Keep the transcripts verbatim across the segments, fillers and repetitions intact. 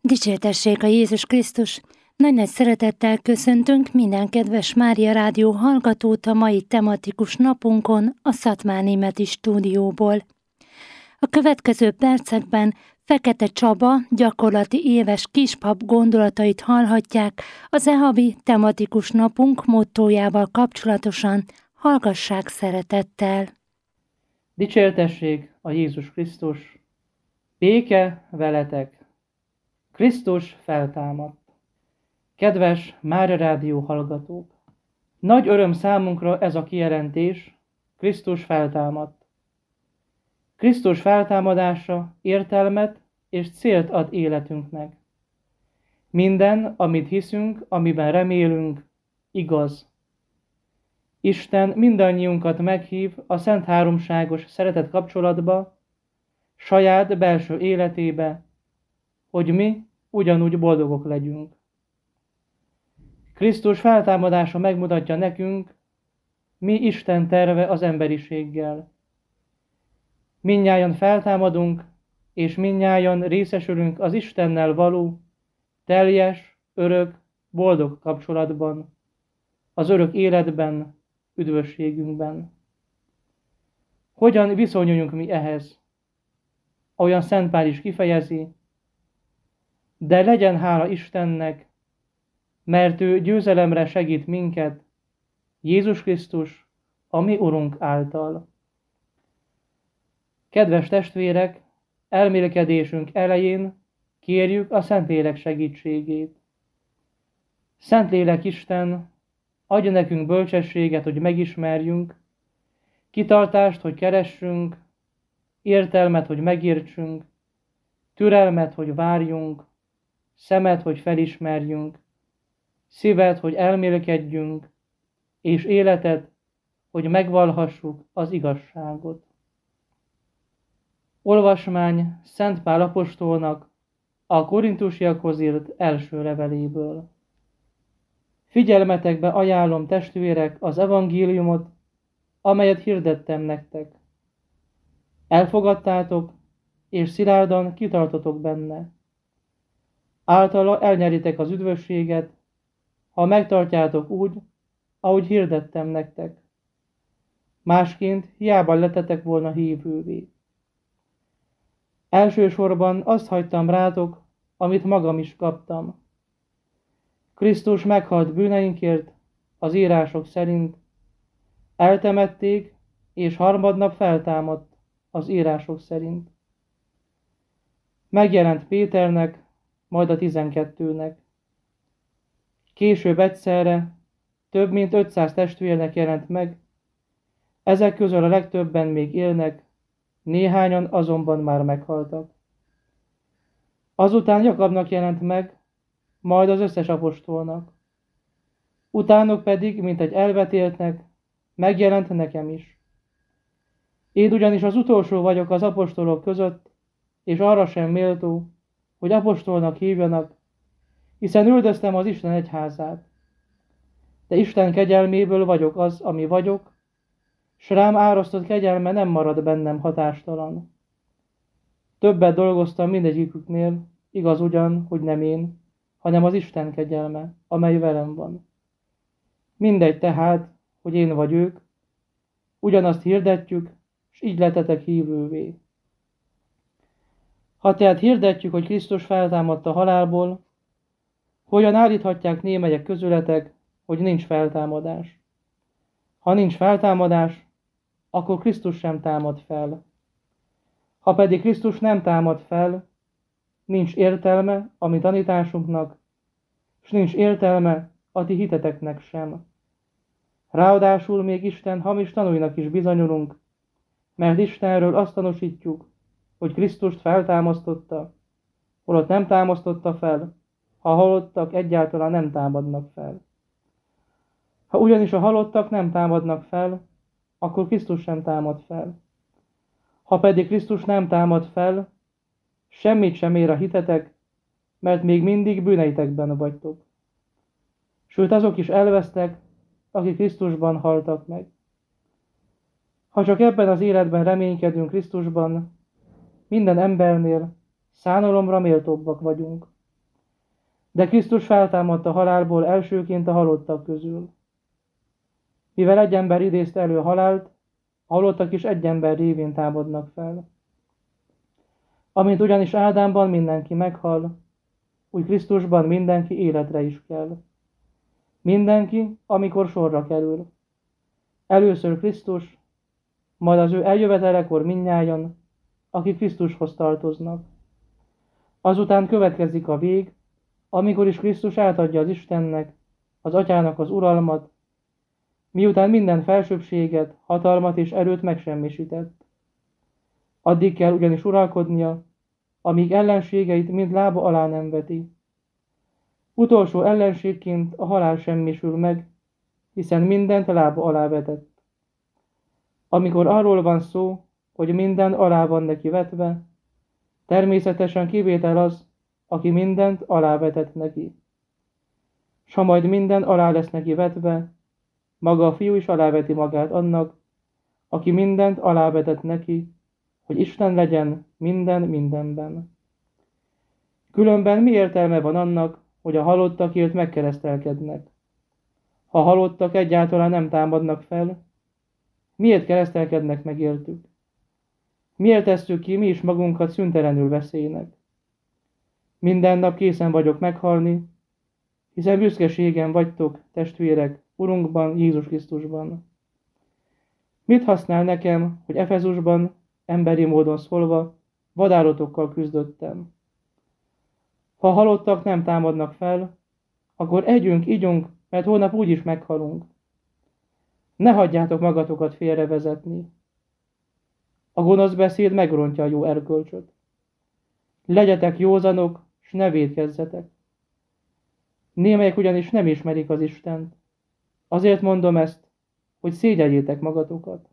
Dicsértessék a Jézus Krisztus! Nagy-nagy szeretettel köszöntünk minden kedves Mária Rádió hallgatót a mai tematikus napunkon a Szatmárnémeti stúdióból. A következő percekben Fekete Csaba gyakorlati éves kispap gondolatait hallhatják az e havi tematikus napunk mottójával kapcsolatosan. Hallgassák szeretettel! Dicsértessék a Jézus Krisztus! Béke veletek! Krisztus feltámadt! Kedves Mária Rádió hallgatók! Nagy öröm számunkra ez a kijelentés, Krisztus feltámadt. Krisztus feltámadása értelmet és célt ad életünknek. Minden, amit hiszünk, amiben remélünk, igaz. Isten mindannyiunkat meghív a Szent Háromságos szeretet kapcsolatba, saját belső életébe, hogy mi ugyanúgy boldogok legyünk. Krisztus feltámadása megmutatja nekünk, mi Isten terve az emberiséggel. Mindnyájan feltámadunk, és mindnyájan részesülünk az Istennel való, teljes, örök, boldog kapcsolatban, az örök életben, üdvösségünkben. Hogyan viszonyuljunk mi ehhez? Olyan Szent Pál is kifejezi, de legyen hála Istennek, mert ő győzelemre segít minket, Jézus Krisztus, a mi Urunk által. Kedves testvérek, elmélkedésünk elején kérjük a Szentlélek segítségét. Szentlélek Isten, adja nekünk bölcsességet, hogy megismerjünk, kitartást, hogy keressünk, értelmet, hogy megértsünk, türelmet, hogy várjunk, szemet, hogy felismerjünk, szívet, hogy elmélkedjünk, és életet, hogy megvalhassuk az igazságot. Olvasmány Szent Pál apostolnak a Korintusiakhoz írt első leveléből. Figyelmetekbe ajánlom, testvérek, az evangéliumot, amelyet hirdettem nektek. Elfogadtátok, és szilárdan kitartotok benne. Általa elnyeritek az üdvösséget, ha megtartjátok úgy, ahogy hirdettem nektek. Másként hiába lettetek volna hívővé. Elsősorban azt hagytam rátok, amit magam is kaptam. Krisztus meghalt bűneinkért, az írások szerint, eltemették, és harmadnap feltámadt, az írások szerint. Megjelent Péternek, majd a tizenkettőnek. Később egyszerre több mint ötszáz testvérnek jelent meg, ezek közül a legtöbben még élnek, néhányan azonban már meghaltak. Azután Jakabnak jelent meg, majd az összes apostolnak. Utánok pedig, mint egy elvetéltnek, megjelent nekem is. Én ugyanis az utolsó vagyok az apostolok között, és arra sem méltó, hogy apostolnak hívjanak, hiszen üldöztem az Isten egyházát. De Isten kegyelméből vagyok az, ami vagyok, s rám árasztott kegyelme nem marad bennem hatástalan. Többet dolgoztam mindegyiküknél, igaz ugyan, hogy nem én, hanem az Isten kegyelme, amely velem van. Mindegy tehát, hogy én vagy ők, ugyanazt hirdetjük, s így lettetek hívővé. Ha tehát hirdetjük, hogy Krisztus feltámadt a halálból, hogyan állíthatják némelyek közületek, hogy nincs feltámadás? Ha nincs feltámadás, akkor Krisztus sem támad fel. Ha pedig Krisztus nem támad fel, nincs értelme a mi tanításunknak, s nincs értelme a ti hiteteknek sem. Ráadásul még Isten hamis tanúinak is bizonyulunk, mert Istenről azt tanúsítjuk, hogy Krisztust feltámasztotta, holott nem támasztotta fel, ha halottak egyáltalán nem támadnak fel. Ha ugyanis a halottak nem támadnak fel, akkor Krisztus sem támad fel. Ha pedig Krisztus nem támad fel, semmit sem ér a hitetek, mert még mindig bűneitekben vagytok. Sőt, azok is elvesztek, akik Krisztusban haltak meg. Ha csak ebben az életben reménykedünk Krisztusban, minden embernél szánalomra méltóbbak vagyunk. De Krisztus feltámadt a halálból elsőként a halottak közül. Mivel egy ember idézte elő a halált, a halottak is egy ember révén támadnak fel. Amint ugyanis Ádámban mindenki meghal, úgy Krisztusban mindenki életre is kell. Mindenki, amikor sorra kerül. Először Krisztus, majd az ő eljövetelekor mindnyájan, akik Krisztushoz tartoznak. Azután következik a vég, amikor is Krisztus átadja az Istennek, az Atyának az uralmat, miután minden felsőbbséget, hatalmat és erőt megsemmisített. Addig kell ugyanis uralkodnia, amíg ellenségeit mind lába alá nem veti. Utolsó ellenségként a halál semmisül meg, hiszen mindent lába alá vetett. Amikor arról van szó, hogy minden alá van neki vetve, természetesen kivétel az, aki mindent alávetett neki. S ha majd minden alá lesz neki vetve, maga a Fiú is aláveti magát annak, aki mindent alávetett neki, hogy Isten legyen minden mindenben. Különben mi értelme van annak, hogy a halottakért megkeresztelkednek? Ha a halottak egyáltalán nem támadnak fel, miért keresztelkednek meg értük? Miért tesszük ki mi is magunkat szüntelenül veszélynek? Minden nap készen vagyok meghalni, hiszen büszkeségen vagytok, testvérek, Urunkban, Jézus Krisztusban. Mit használ nekem, hogy Efezusban, emberi módon szólva, vadállatokkal küzdöttem? Ha a halottak nem támadnak fel, akkor együnk, igyunk, mert holnap úgyis meghalunk. Ne hagyjátok magatokat félrevezetni. A gonosz beszéd megrontja a jó erkölcsöt. Legyetek józanok, s ne vétkezzetek. Némelyek ugyanis nem ismerik az Istent. Azért mondom ezt, hogy szégyeljétek magatokat.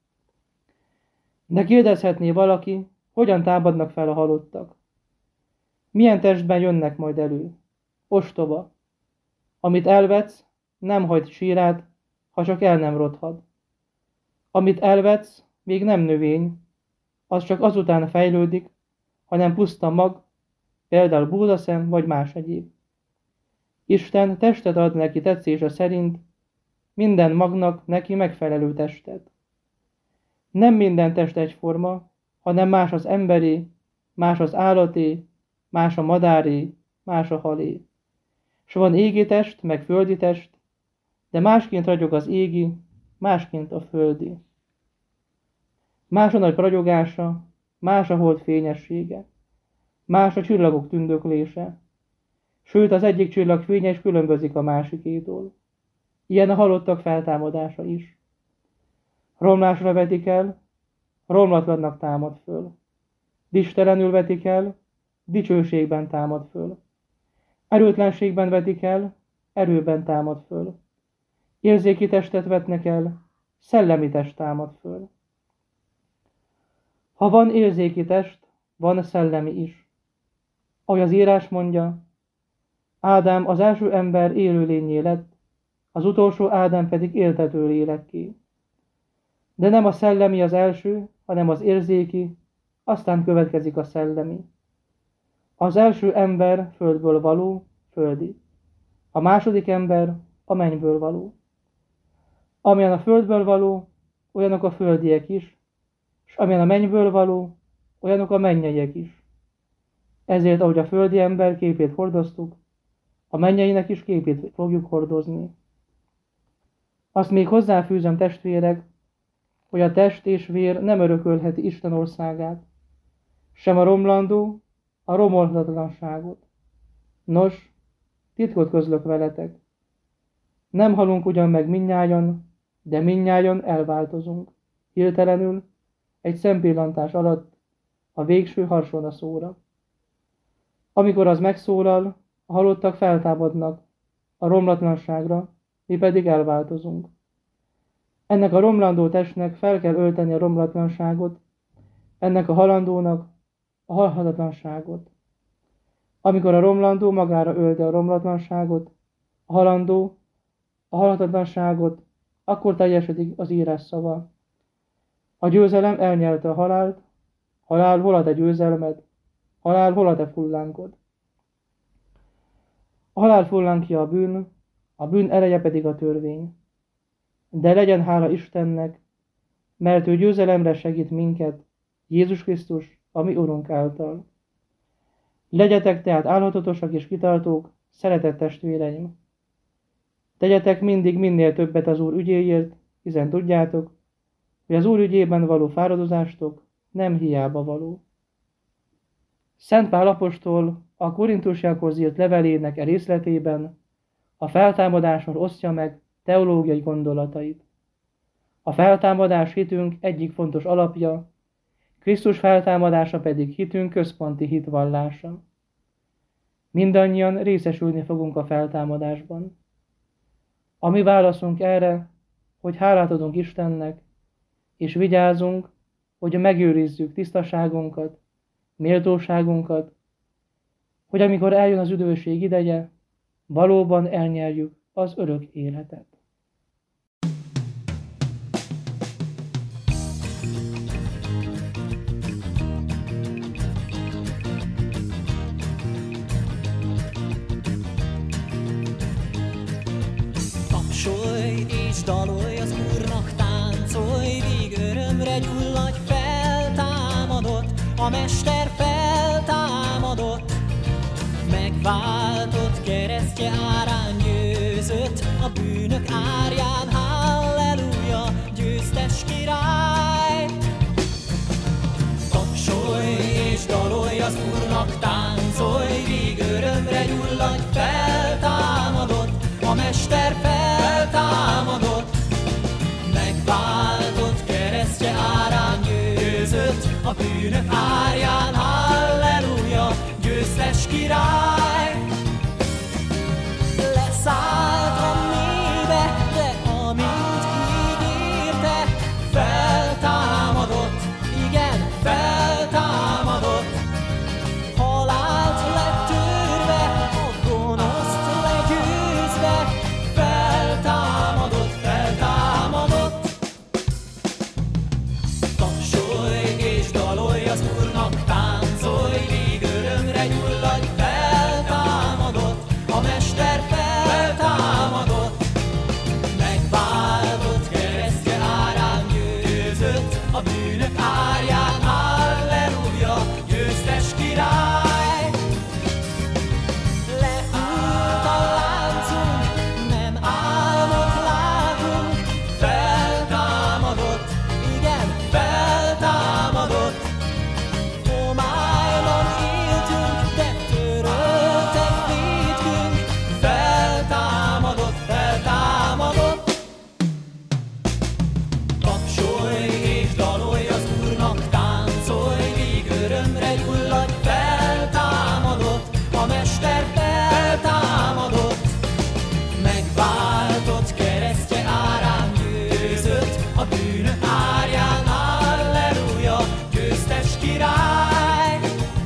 De kérdezhetné valaki, hogyan támadnak fel a halottak? Milyen testben jönnek majd elő? Ostoba. Amit elvetsz, nem hajt sírát, ha csak el nem rothad. Amit elvetsz, még nem növény, az csak azután fejlődik, hanem puszta mag, például búzaszem vagy más egyéb. Isten testet ad neki tetszése szerint, minden magnak neki megfelelő testet. Nem minden test egyforma, hanem más az emberé, más az állaté, más a madáré, más a halé. S van égi test, meg földi test, de másként ragyog az égi, másként a földi. Más a nagy ragyogása, más a hold fényessége, más a csillagok tündöklése, sőt az egyik csillag fénye is különbözik a másikétól. Ilyen a halottak feltámadása is. Romlásra vetik el, romlatlannak támad föl. Dicstelenül vetik el, dicsőségben támad föl. Erőtlenségben vetik el, erőben támad föl. Érzéki testet vetnek el, szellemi test támad föl. Ha van érzéki test, van szellemi is. Ahogy az írás mondja, Ádám az első ember élőlényé lett, az utolsó Ádám pedig éltető lélekké. De nem a szellemi az első, hanem az érzéki, aztán következik a szellemi. Az első ember földből való, földi. A második ember a mennyből való. Amilyen a földből való, olyanok a földiek is, és amilyen a mennyből való, olyanok a mennyeiek is. Ezért, ahogy a földi ember képét hordoztuk, a mennyeinek is képét fogjuk hordozni. Azt még hozzáfűzöm, testvérek, hogy a test és vér nem örökölheti Isten országát, sem a romlandó, a romolhatatlanságot. Nos, titkot közlök veletek. Nem halunk ugyan meg mindnyájan, de mindnyájan elváltozunk, hirtelenül, egy szempillantás alatt, a végső harsona szóra. Amikor az megszólal, a halottak feltámadnak a romlatlanságra, mi pedig elváltozunk. Ennek a romlandó testnek fel kell ölteni a romlatlanságot, ennek a halandónak a halhatatlanságot. Amikor a romlandó magára ölte a romlatlanságot, a halandó a halhatatlanságot, akkor teljesedik az írás szava. A győzelem elnyelte a halált, halál, hol a te győzelmed, halál, hol a te fullánkod. A halál fullánkja a bűn, a bűn ereje pedig a törvény. De legyen hála Istennek, mert ő győzelemre segít minket, Jézus Krisztus, a mi Urunk által. Legyetek tehát álhatatosak és kitartók, szeretett testvéreim. Tegyetek mindig minél többet az Úr ügyéért, hiszen tudjátok, hogy az Úr ügyében való fáradozástok nem hiába való. Szent Pál apostol a korintusiakhoz írt levelének e részletében a feltámadásról osztja meg teológiai gondolatait. A feltámadás hitünk egyik fontos alapja, Krisztus feltámadása pedig hitünk központi hitvallása. Mindannyian részesülni fogunk a feltámadásban. A mi válaszunk erre, hogy hálát adunk Istennek, és vigyázunk, hogy megőrizzük tisztaságunkat, méltóságunkat, hogy amikor eljön az üdvösség ideje, valóban elnyerjük az örök életet. Tapsolj és dalolj az Úrnak, táncolj, víg örömre gyulladj, feltámadott, a Mester feltámadott, megváltott, keresztje árán győzött, a bűnök árján, halleluja, győztes király. Tapsolj és dalolj az Úrnak, táncolj, víg örömre gyulladj, feltámadott, a Mester feltámadott, megváltott, keresztje árán győzött, a bűnök árján, halleluja, győztes király. Leszállt a mélybe, de amint ígérte, feltámadott, igen, feltámadott. Halált letörve, a gonoszt legyőzve, feltámadott, feltámadott. Tapsolj és dalolj az Úrnak, táncolj, víg örömre gyulladj, feltámadott, a Mester feltámadott, megváltott, keresztje árán győzött, a bűnök árján, halleluja, győztes király. Leült a láncunk, nem álmot látunk, feltámadott, igen, feltámadott. Homályban éltünk, de töröltek vétkünk, feltámadott, feltámadott. Tapsolj és dalolj az Úrnak, táncolj, víg örömre gyulladj, feltámadott, a Mester feltámadott, megváltott, keresztje árán győzött, a bűnök árján, halleluja, győztes király.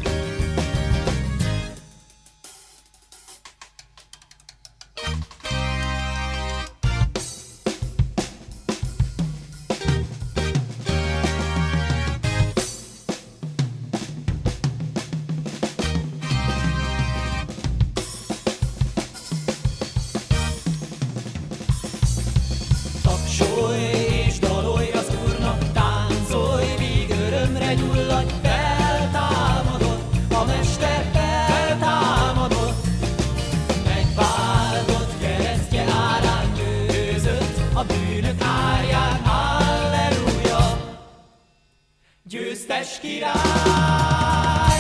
Tapsolj és dalolj az Úrnak, táncolj, víg örömre gyulladj, feltámadott, a Mester feltámadott, megváltott, keresztje árán győzött, a bűnök árján, halleluja, győztes király.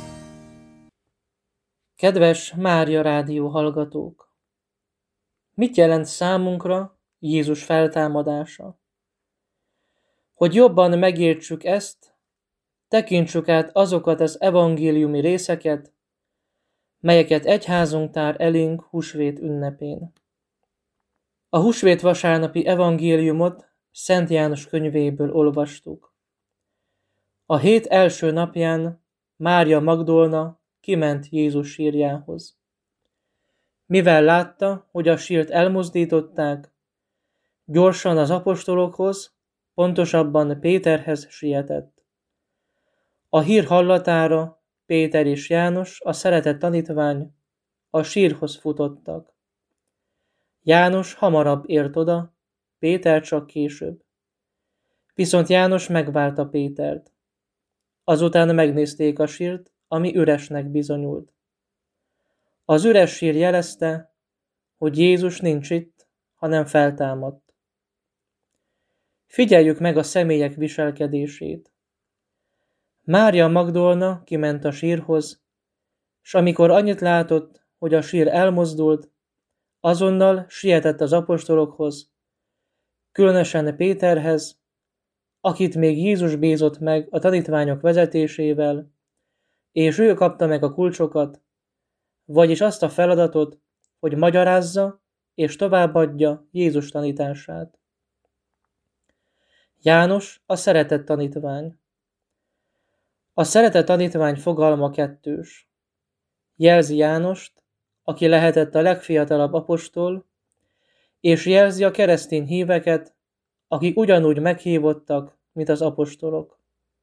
Kedves Mária Rádió hallgatók! Mit jelent számunkra Jézus feltámadása? Hogy jobban megértsük ezt, tekintsük át azokat az evangéliumi részeket, melyeket egyházunk tár elénk húsvét ünnepén. A húsvét vasárnapi evangéliumot Szent János könyvéből olvastuk. A hét első napján Mária Magdolna kiment Jézus sírjához. Mivel látta, hogy a sírt elmozdították, gyorsan az apostolokhoz, pontosabban Péterhez sietett. A hír hallatára Péter és János, a szeretett tanítvány, a sírhoz futottak. János hamarabb ért oda, Péter csak később. Viszont János megvárta Pétert. Azután megnézték a sírt, ami üresnek bizonyult. Az üres sír jelezte, hogy Jézus nincs itt, hanem feltámadt. Figyeljük meg a személyek viselkedését. Mária Magdolna kiment a sírhoz, s amikor annyit látott, hogy a sír elmozdult, azonnal sietett az apostolokhoz, különösen Péterhez, akit még Jézus bízott meg a tanítványok vezetésével, és ő kapta meg a kulcsokat, vagyis azt a feladatot, hogy magyarázza és továbbadja Jézus tanítását. János a szeretett tanítvány. A szeretett tanítvány fogalma kettős. Jelzi Jánost, aki lehetett a legfiatalabb apostol, és jelzi a keresztény híveket, akik ugyanúgy meghívottak, mint az apostolok.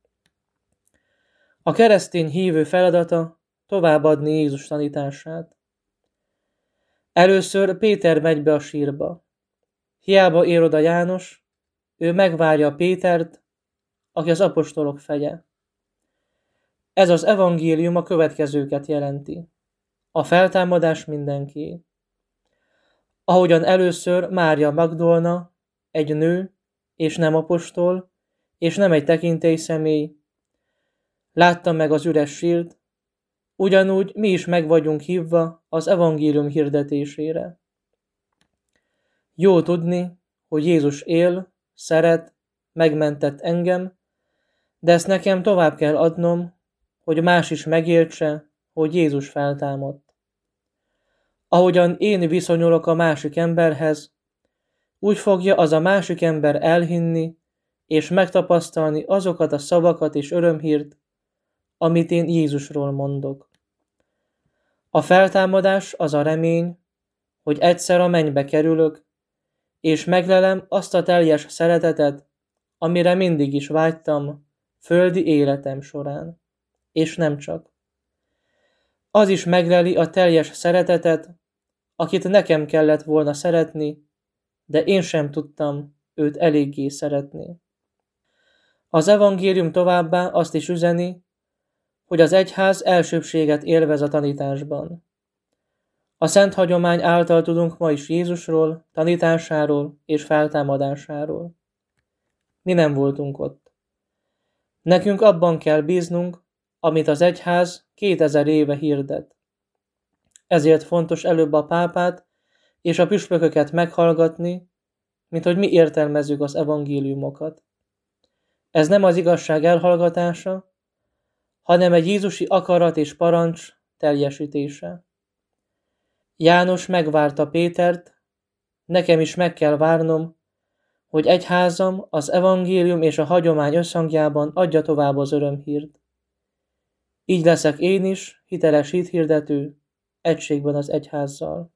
A keresztény hívő feladata továbbadni Jézus tanítását. Először Péter megy be a sírba. Hiába ér oda János, ő megvárja Pétert, aki az apostolok feje. Ez az evangélium a következőket jelenti. A feltámadás mindenkié. Ahogyan először Mária Magdolna, egy nő, és nem apostol, és nem egy tekintély személy, látta meg az üres sírt, ugyanúgy mi is meg vagyunk hívva az evangélium hirdetésére. Jó tudni, hogy Jézus él, szeret, megmentett engem, de ezt nekem tovább kell adnom, hogy más is megértse, hogy Jézus feltámadt. Ahogyan én viszonyulok a másik emberhez, úgy fogja az a másik ember elhinni és megtapasztalni azokat a szavakat és örömhírt, amit én Jézusról mondok. A feltámadás az a remény, hogy egyszer a mennybe kerülök, és meglelem azt a teljes szeretetet, amire mindig is vágytam földi életem során. És nem csak. Az is megleli a teljes szeretetet, akit nekem kellett volna szeretni, de én sem tudtam őt eléggé szeretni. Az evangélium továbbá azt is üzeni, hogy az egyház elsőbbséget élvez a tanításban. A szent hagyomány által tudunk ma is Jézusról, tanításáról és feltámadásáról. Mi nem voltunk ott. Nekünk abban kell bíznunk, amit az egyház kétezer éve hirdet. Ezért fontos előbb a pápát és a püspököket meghallgatni, mint hogy mi értelmezzük az evangéliumokat. Ez nem az igazság elhallgatása, hanem egy jézusi akarat és parancs teljesítése. János megvárta Pétert, nekem is meg kell várnom, hogy egyházam az evangélium és a hagyomány összhangjában adja tovább az örömhírt. Így leszek én is hiteles hithirdető, egységben az egyházzal.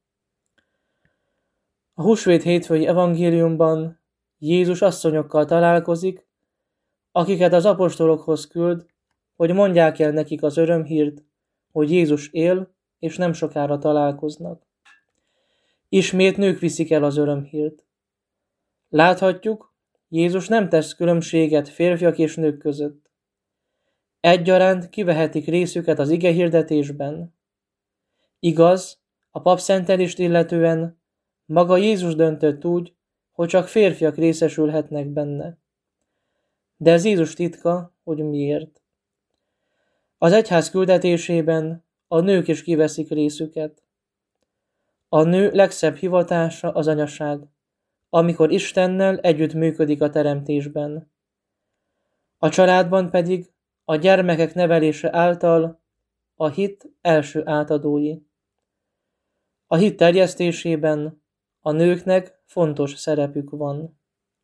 A húsvét hétfői evangéliumban Jézus asszonyokkal találkozik, akiket az apostolokhoz küld, hogy mondják el nekik az örömhírt, hogy Jézus él, és nem sokára találkoznak. Ismét nők viszik el az örömhírt. Láthatjuk, Jézus nem tesz különbséget férfiak és nők között. Egyaránt kivehetik részüket az igehirdetésben. Igaz, a papszentelést illetően maga Jézus döntött úgy, hogy csak férfiak részesülhetnek benne. De ez Jézus titka, hogy miért. Az egyház küldetésében a nők is kiveszik részüket. A nő legszebb hivatása az anyaság, amikor Istennel együtt működik a teremtésben. A családban pedig a gyermekek nevelése által a hit első átadói. A hit terjesztésében a nőknek fontos szerepük van.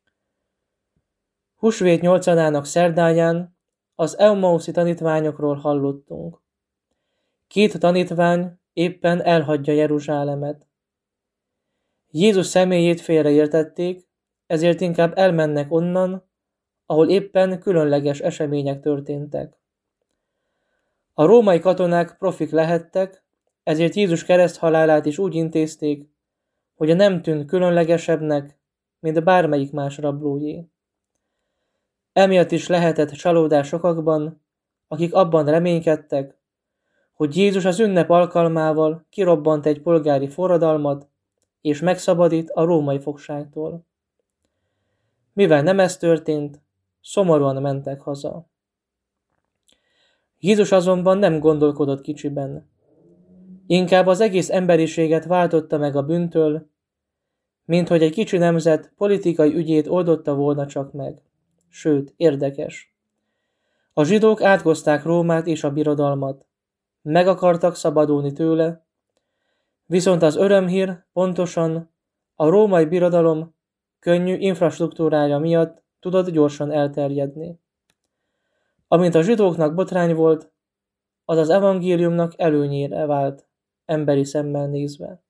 Húsvét nyolcadának szerdáján az Emmauszi tanítványokról hallottunk. Két tanítvány éppen elhagyja Jeruzsálemet. Jézus személyét félreértették, ezért inkább elmennek onnan, ahol éppen különleges események történtek. A római katonák profik lehettek, ezért Jézus kereszthalálát is úgy intézték, hogy a nem tűnt különlegesebbnek, mint bármelyik más rablójé. Emiatt is lehetett csalódás sokakban, akik abban reménykedtek, hogy Jézus az ünnep alkalmával kirobbant egy polgári forradalmat, és megszabadít a római fogságtól. Mivel nem ez történt, szomorúan mentek haza. Jézus azonban nem gondolkodott kicsiben. Inkább az egész emberiséget váltotta meg a bűntől, mint hogy egy kicsi nemzet politikai ügyét oldotta volna csak meg. Sőt, érdekes. A zsidók átkozták Rómát és a birodalmat. Meg akartak szabadulni tőle, viszont az örömhír pontosan a római birodalom könnyű infrastruktúrája miatt tudott gyorsan elterjedni. Amint a zsidóknak botrány volt, az az evangéliumnak előnyére vált, emberi szemmel nézve.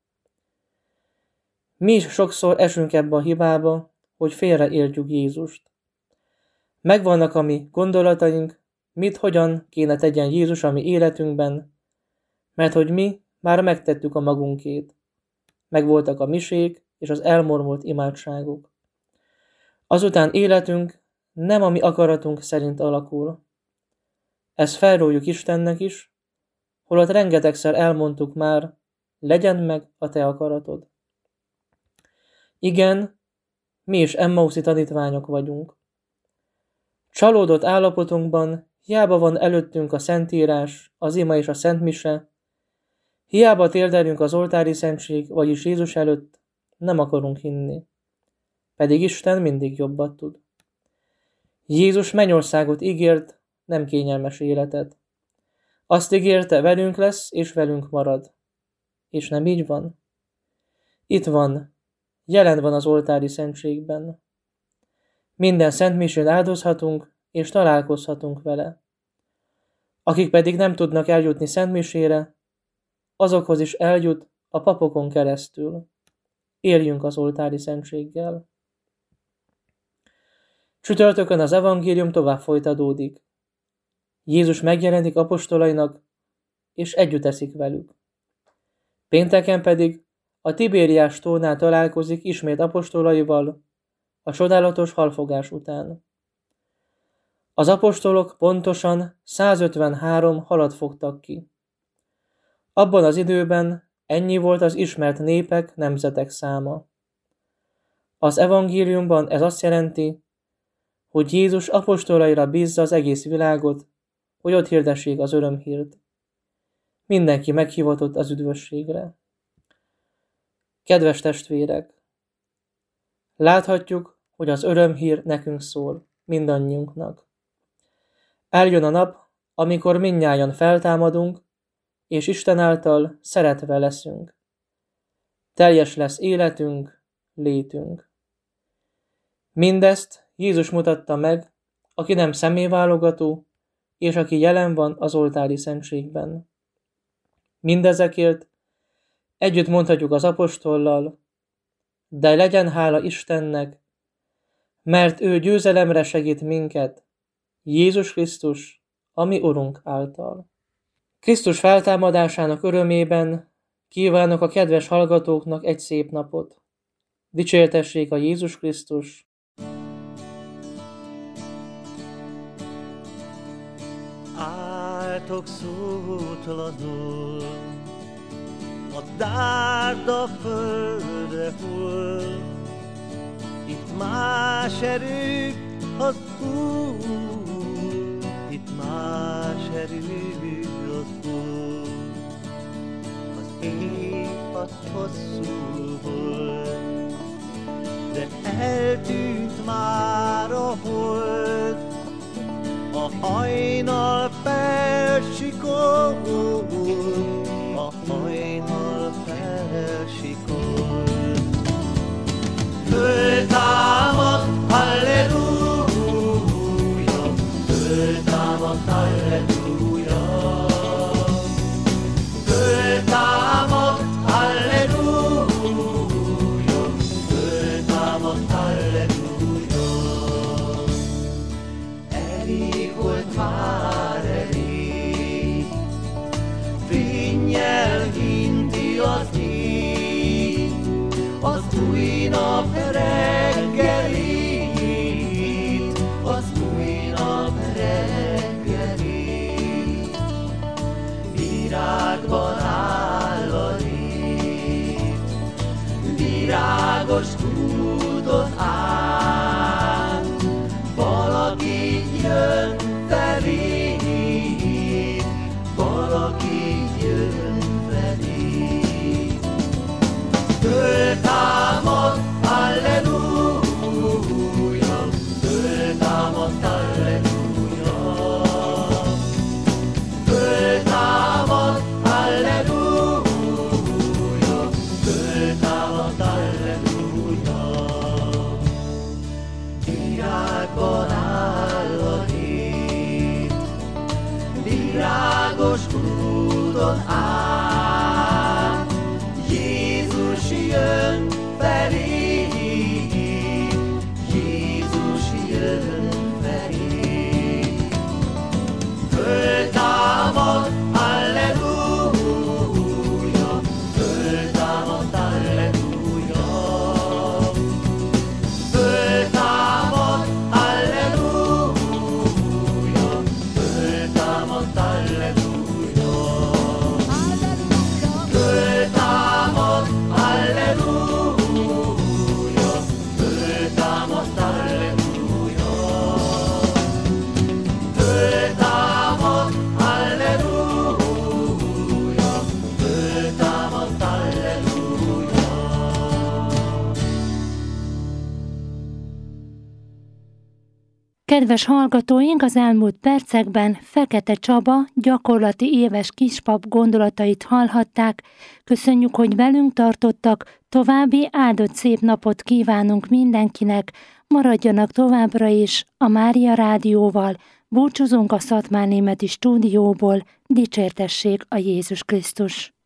Mi is sokszor esünk ebbe a hibába, hogy félreértjük Jézust. Megvannak a mi gondolataink, mit hogyan kéne tegyen Jézus a mi életünkben, mert hogy mi már megtettük a magunkét. Megvoltak a misék és az elmormolt imádságok. Azután életünk nem a mi akaratunk szerint alakul. Ezt felrójuk Istennek is, holott rengetegszer elmondtuk már, legyen meg a te akaratod. Igen, mi is Emmauszi tanítványok vagyunk. Csalódott állapotunkban hiába van előttünk a Szentírás, az ima és a Szentmise, hiába térdelünk az oltári szentség, vagyis Jézus előtt, nem akarunk hinni. Pedig Isten mindig jobbat tud. Jézus mennyországot ígért, nem kényelmes életet. Azt ígérte, velünk lesz és velünk marad. És nem így van? Itt van, jelen van az oltári szentségben. Minden szentmisén áldozhatunk, és találkozhatunk vele. Akik pedig nem tudnak eljutni szentmisére, azokhoz is eljut a papokon keresztül. Éljünk az oltári szentséggel. Csütörtökön az evangélium tovább folytatódik. Jézus megjelenik apostolainak, és együtt eszik velük. Pénteken pedig a Tibériás tónál találkozik ismét apostolaival, a csodálatos halfogás után. Az apostolok pontosan százötvenhárom halat fogtak ki. Abban az időben ennyi volt az ismert népek, nemzetek száma. Az evangéliumban ez azt jelenti, hogy Jézus apostolaira bízza az egész világot, hogy ott hirdessék az örömhírt. Mindenki meghivatott az üdvösségre. Kedves testvérek! Láthatjuk, hogy az örömhír nekünk szól, mindannyiunknak. Eljön a nap, amikor mindnyájan feltámadunk, és Isten által szeretve leszünk. Teljes lesz életünk, létünk. Mindezt Jézus mutatta meg, aki nem személyválogató, és aki jelen van az oltári szentségben. Mindezekért együtt mondhatjuk az apostollal, de legyen hála Istennek, mert ő győzelemre segít minket, Jézus Krisztus, a mi Urunk által. Krisztus feltámadásának örömében kívánok a kedves hallgatóknak egy szép napot. Dicsértessék a Jézus Krisztus! Álltok szótlanul, a dárd a földre hull. Itt más erő az Úr, itt más erő az Úr. Az éjszak hosszú volt, de eltűnt már a hold. A hajnal felsikol, a hajnal felsikol. Föltámad, halleluja, föltámad, halleluja. Föltámad, halleluja, föltámad, halleluja. Elég volt már elég, fény nap reggelit, az új nap reggelit, virágban állva lép, virágos úton áll, valaki jön felé, valaki jön felé. Föltámad, halleluja, föltámad, halleluja, föltámad, halleluja, föltámad, halleluja. Virágban állva lép, virágos úton áll, Jézus jön felé, Jézus jön felé. Föltámad, halleluja, föltámad, halleluja, föltámad, halleluja, föltámad, halleluja, föltámad, halleluja, föltámad, halleluja, föltámad, halleluja, föltámad, halleluja. Kedves hallgatóink, az elmúlt percekben Fekete Csaba gyakorlati éves kispap gondolatait hallhatták. Köszönjük, hogy velünk tartottak, további áldott szép napot kívánunk mindenkinek, maradjanak továbbra is a Mária Rádióval, búcsúzunk a Szatmárnémeti stúdióból, dicsértessék a Jézus Krisztus!